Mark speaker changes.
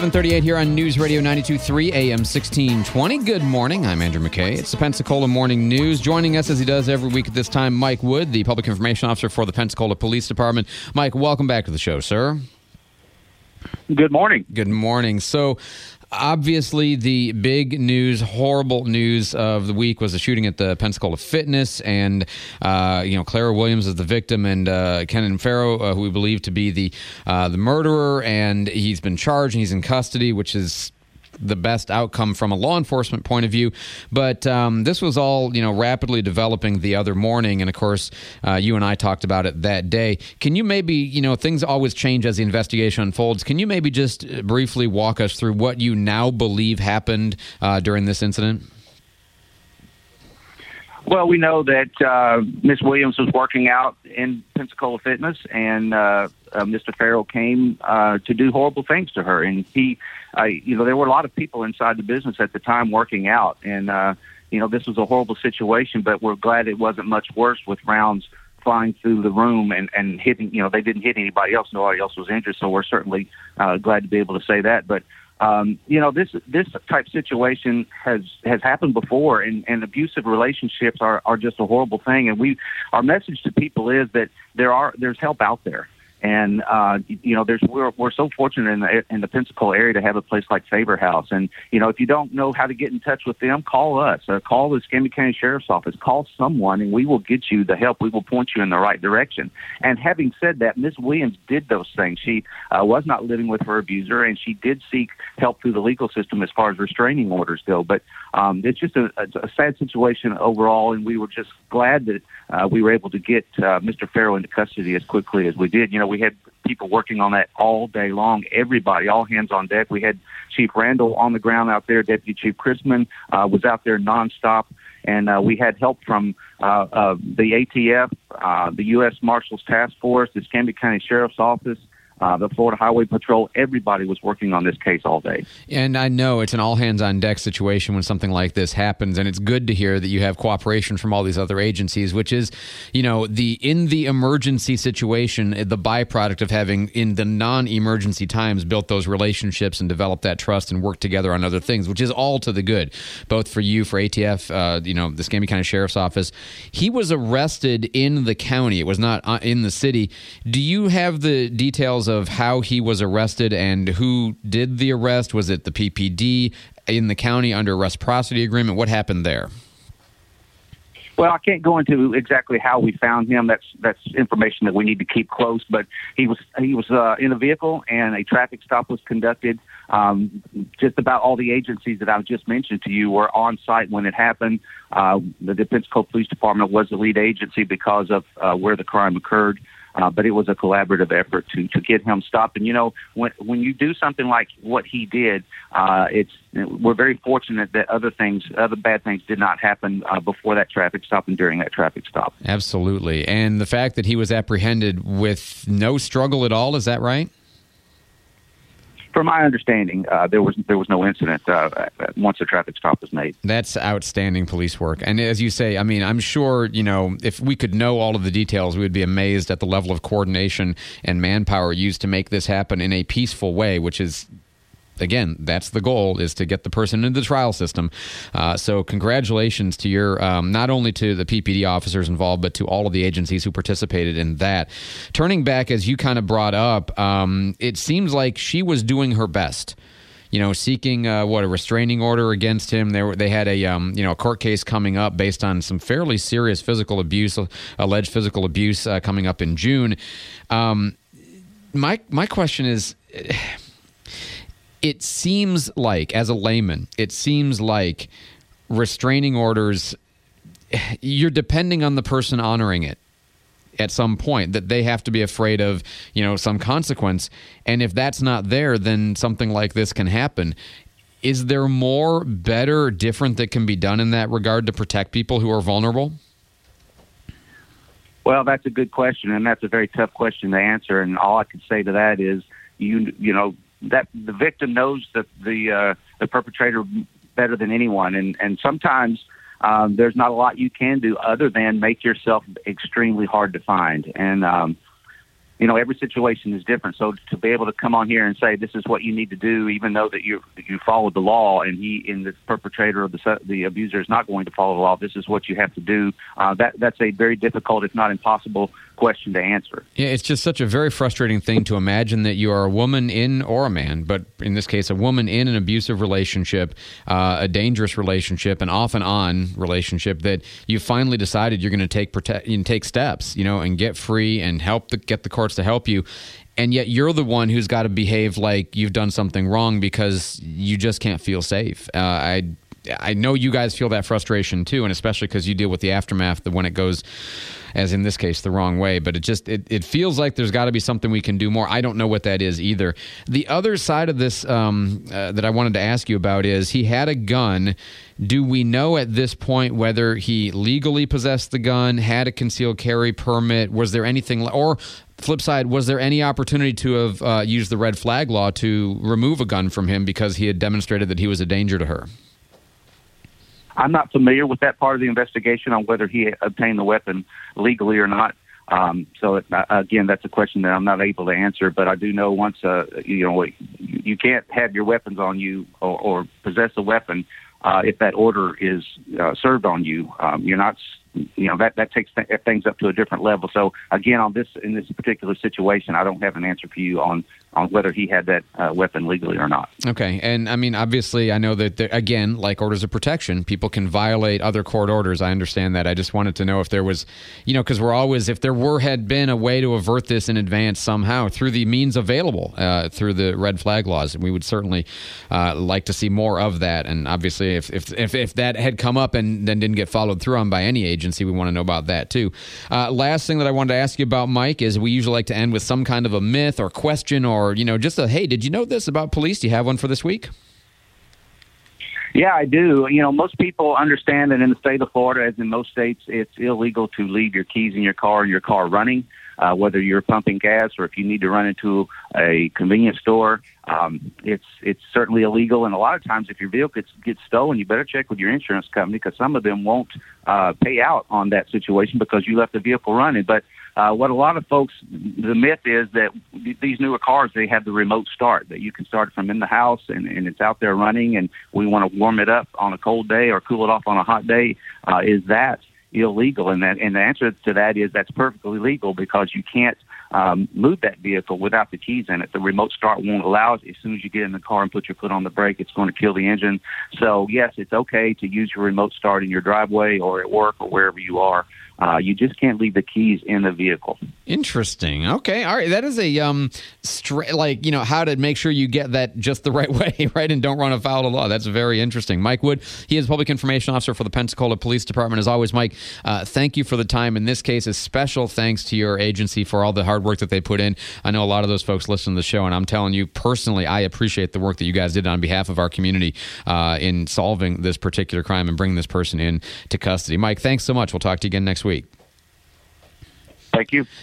Speaker 1: 7:38 here on News Radio 92.3 AM 1620. Good morning. I'm Andrew McKay. It's the Pensacola Morning News. Joining us as he does every week at this time, Mike Wood, the Public Information Officer for the Pensacola Police Department. Mike, welcome back to the show, sir.
Speaker 2: Good morning.
Speaker 1: Good morning. So, obviously, the big news, horrible news of the week was the shooting at the Pensacola Fitness, and Clara Williams is the victim, and Kenan Farrow, who we believe to be the murderer, and he's been charged and he's in custody, which is the best outcome from a law enforcement point of view. But this was all, rapidly developing the other morning. And of course, you and I talked about it that day. Can you maybe, things always change as the investigation unfolds. Can you maybe just briefly walk us through what you now believe happened during this incident?
Speaker 2: Well, we know that Ms. Williams was working out in Pensacola Fitness, and Mr. Farrow came to do horrible things to her. And he, there were a lot of people inside the business at the time working out. And, this was a horrible situation, but we're glad it wasn't much worse with rounds flying through the room and hitting, they didn't hit anybody else. Nobody else was injured. So we're certainly glad to be able to say that. But this type situation has happened before, and abusive relationships are just a horrible thing. And our message to people is that there's help out there. And, we're so fortunate in the Pensacola area to have a place like Faber House. And, if you don't know how to get in touch with them, call us, call the Escambia County Sheriff's Office, call someone, and we will get you the help. We will point you in the right direction. And having said that, Ms. Williams did those things. She was not living with her abuser, and she did seek help through the legal system as far as restraining orders go. But it's just a sad situation overall, and we were just glad that we were able to get Mr. Farrow into custody as quickly as we did. We had people working on that all day long, everybody, all hands on deck. We had Chief Randall on the ground out there. Deputy Chief Chrisman was out there nonstop. And we had help from the ATF, the U.S. Marshals Task Force, the Escambia County Sheriff's Office, the Florida Highway Patrol. Everybody was working on this case all day. And
Speaker 1: I know it's an all-hands-on-deck situation when something like this happens, and it's good to hear that you have cooperation from all these other agencies, which is, in the emergency situation, the byproduct of having, in the non-emergency times, built those relationships and developed that trust and worked together on other things, which is all to the good, both for you, for ATF, the Escambia County Sheriff's Office. He was arrested in the county. It was not in the city. Do you have the details of how he was arrested and who did the arrest? Was it the PPD in the county under reciprocity agreement? What happened there?
Speaker 2: Well, I can't go into exactly how we found him. That's information that we need to keep close. But he was in a vehicle, and a traffic stop was conducted. Just about all the agencies that I've just mentioned to you were on site when it happened. The Pensacola Police Department was the lead agency because of where the crime occurred. But it was a collaborative effort to get him stopped. And, when you do something like what he did, we're very fortunate that other bad things did not happen before that traffic stop and during that traffic stop. Absolutely. And the fact that he was apprehended with no struggle at all, is that right? From my understanding, there was no incident once the traffic stop was made. That's outstanding police work. And as you say, I'm sure, if we could know all of the details, we would be amazed at the level of coordination and manpower used to make this happen in a peaceful way, which is, again, that's the goal, is to get the person into the trial system. So congratulations to your, not only to the PPD officers involved, but to all of the agencies who participated in that. Turning back, as you kind of brought up, it seems like she was doing her best. Seeking a restraining order against him. They had a court case coming up based on some fairly serious physical abuse, alleged physical abuse coming up in June. My question is, it seems like, as a layman, restraining orders, you're depending on the person honoring it at some point, that they have to be afraid of, some consequence. And if that's not there, then something like this can happen. Is there more, better, different that can be done in that regard to protect people who are vulnerable? Well, that's a good question, and that's a very tough question to answer. And all I can say to that is, that the victim knows that the perpetrator better than anyone, and sometimes there's not a lot you can do other than make yourself extremely hard to find. And every situation is different. So to be able to come on here and say this is what you need to do, even though that you followed the law, and the perpetrator of the abuser is not going to follow the law, this is what you have to do. That's a very difficult, if not impossible, question to answer.
Speaker 1: Yeah, it's just such a very frustrating thing to imagine that you are a woman or a man, but in this case, a woman in an abusive relationship, a dangerous relationship, an off and on relationship, that you finally decided you're going to take steps, and get free and get the courts to help you. And yet you're the one who's got to behave like you've done something wrong because you just can't feel safe. I know you guys feel that frustration too, and especially because you deal with the aftermath when it goes, as in this case, the wrong way. But it feels like there's got to be something we can do more. I don't know what that is either. The other side of this that I wanted to ask you about is he had a gun. Do we know at this point whether he legally possessed the gun, had a concealed carry permit? Was there anything, or flip side, was there any opportunity to have used the red flag law to remove a gun from him because he had demonstrated that he was a danger to her?
Speaker 2: I'm not familiar with that part of the investigation on whether he obtained the weapon legally or not. Again, that's a question that I'm not able to answer. But I do know once you can't have your weapons on you or possess a weapon if that order is served on you. You're not. That takes things up to a different level. So again, in this particular situation, I don't have an answer for you on whether he had that weapon legally or not.
Speaker 1: Okay. And I mean, obviously, I know that, again, like orders of protection, people can violate other court orders. I understand that. I just wanted to know if there was, because if there had been a way to avert this in advance somehow through the means available, through the red flag laws, we would certainly like to see more of that. And obviously, if that had come up and then didn't get followed through on by any agency, we want to know about that too. Last thing that I wanted to ask you about, Mike, is we usually like to end with some kind of a myth or question or, just hey, did you know this about police? Do you have one for this week?
Speaker 2: Yeah, I do. Most people understand that in the state of Florida, as in most states, it's illegal to leave your keys in your car running, whether you're pumping gas or if you need to run into a convenience store. It's certainly illegal. And a lot of times if your vehicle gets stolen, you better check with your insurance company because some of them won't pay out on that situation because you left the vehicle running. But what a lot of folks, the myth is that these newer cars, they have the remote start, that you can start it from in the house and it's out there running, and we want to warm it up on a cold day or cool it off on a hot day. Is that illegal? And the answer to that is that's perfectly legal because you can't move that vehicle without the keys in it. The remote start won't allow it. As soon as you get in the car and put your foot on the brake, it's going to kill the engine. So, yes, it's okay to use your remote start in your driveway or at work or wherever you are. You just can't leave the keys in the vehicle.
Speaker 1: Interesting. Okay. All right. That is a how to make sure you get that just the right way, right, and don't run afoul of the law. That's very interesting. Mike Wood, he is Public Information Officer for the Pensacola Police Department. As always, Mike, thank you for the time. In this case, a special thanks to your agency for all the hard work that they put in. I know a lot of those folks listen to the show, and I'm telling you personally, I appreciate the work that you guys did on behalf of our community in solving this particular crime and bringing this person in to custody. Mike, thanks so much. We'll talk to you again next week.
Speaker 2: Thank you.